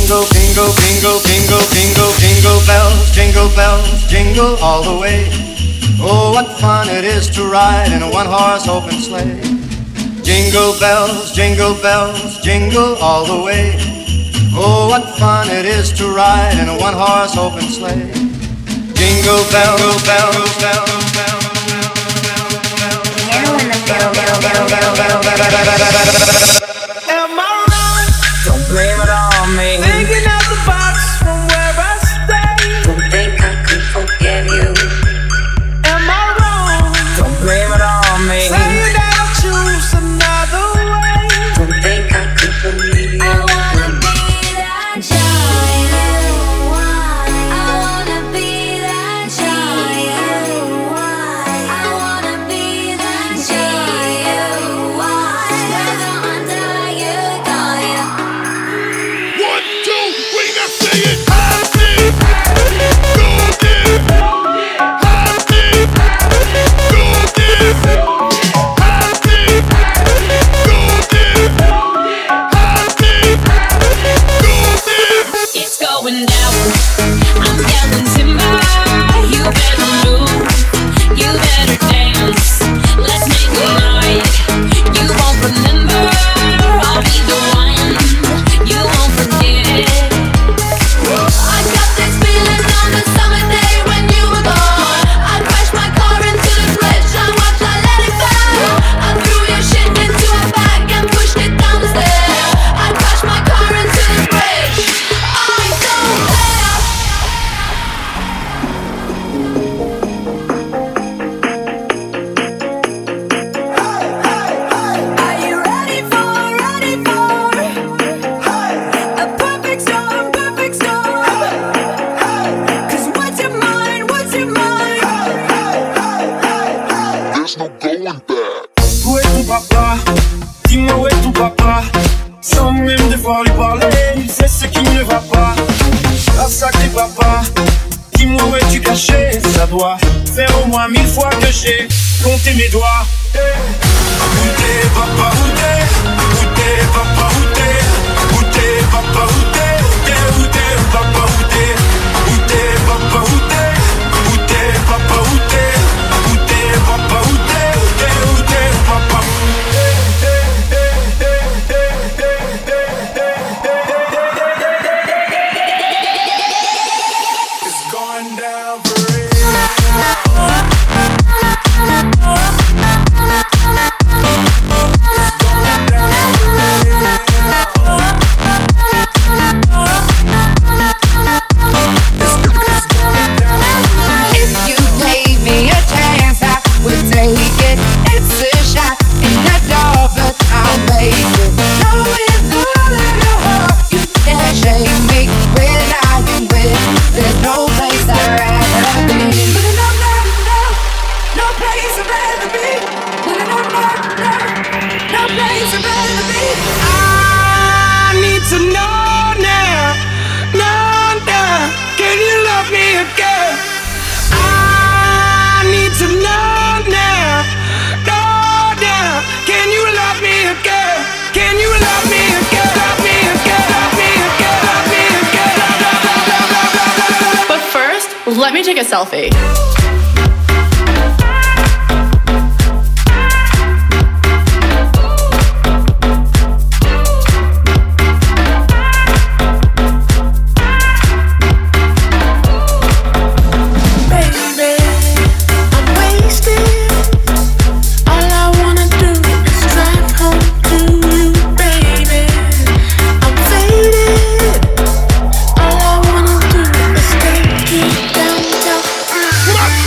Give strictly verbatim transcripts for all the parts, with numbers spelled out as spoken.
Jingle, jingle, jingle, jingle, jingle, jingle bells, jingle bells, jingle all the way. Oh, what fun it is to ride in a one-horse open sleigh. Jingle bells, jingle bells, jingle all the way. Oh, what fun it is to ride in a one-horse open sleigh. Jingle bells, bells, bells, bells, bells. Am I wrong? Don't blame it on me. Thinking out the box from where I stay. Don't think I could forgive you. Am I wrong? Don't blame it on me. Saying that I'll choose another way. Don't think I could believe you. I wanna be that child. I wanna be that child. I wanna be that child. Whether I'm tired, tired. One, two, we got say it. Happy, go there. Happy, go there. Happy, go there. Happy, go there. It's going down. I'm yelling timber. You better move. You better dance. Let's make a night. You won't remember. I'll be the one. You won't forget. I got this feeling on the summer day when you were gone. I crashed my car into the bridge. I watched, I let it fall. I threw your shit into a bag and pushed it down the stairs. I crashed my car into the bridge. I don't care. Are you ready for, ready for a perfect storm, perfect storm? 'Cause what's your mind, what's your mind? There's no going back. Où est ton papa? Dis-moi où est ton papa? Sans même devoir lui parler, il sait ce qui ne va pas. Ah sacré papa, dis-moi où es-tu caché? Ça doit faire au moins mille fois que j'ai compté mes doigts. Hey. Où t'es papa, où t'es? Où t'es papa, où t'es? Où t'es papa, où t'es? Où t'es, où t'es, papa, où t'es? Où t'es papa, où t'es? Où t'es papa, où t'es? Où t'es papa, où t'es? Où t'es, où t'es, papa? It's going down for If you gave me a chance, I would take it. It's a shot in the dark, but I'll make it. Know with all of your heart, you can't shake me when I am with. There's no place I'd rather be. No, no, no, no place I'd rather be. No, no, no, no, no place I'd rather be. I need to know now, know now. Can you love me again? I need to know now, know now. Can you love me again? Can you love me again? Love me again? Love me again? Love me again? Love, love, love, love, love, love, love. But first, let me take a selfie. Baby, I'm wasted. All I wanna do is drive home to you, baby. I'm faded. All I wanna do is take you downtown.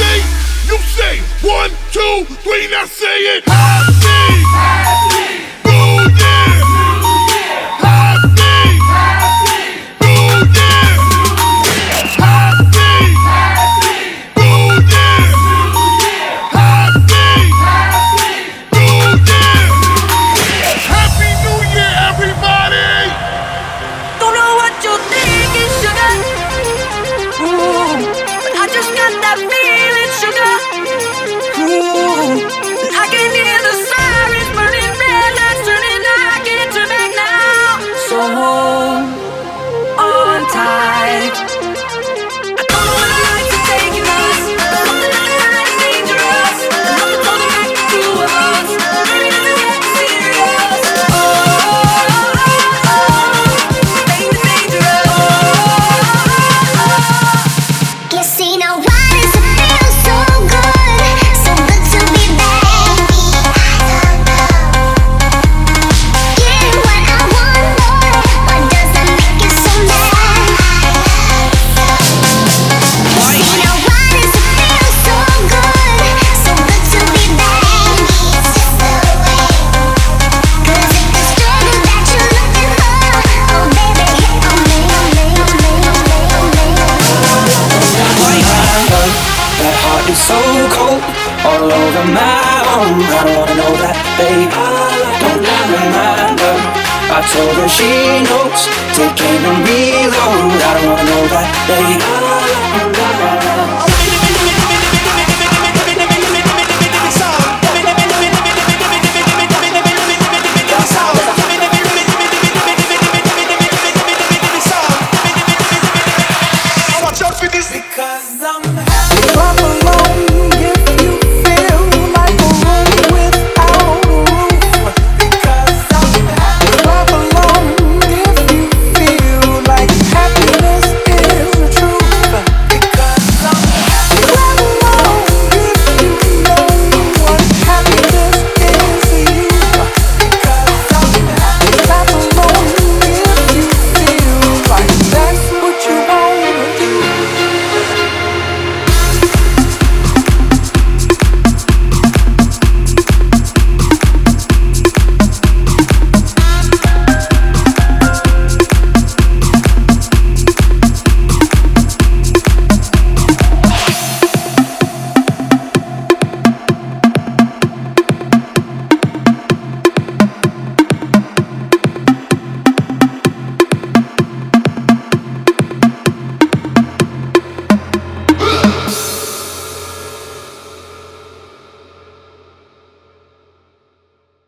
I'm so cold, all over my own. I don't wanna know that, babe. Don't remind her. I told her she knows. Take aim and reload. I don't wanna know that, babe. Because I'm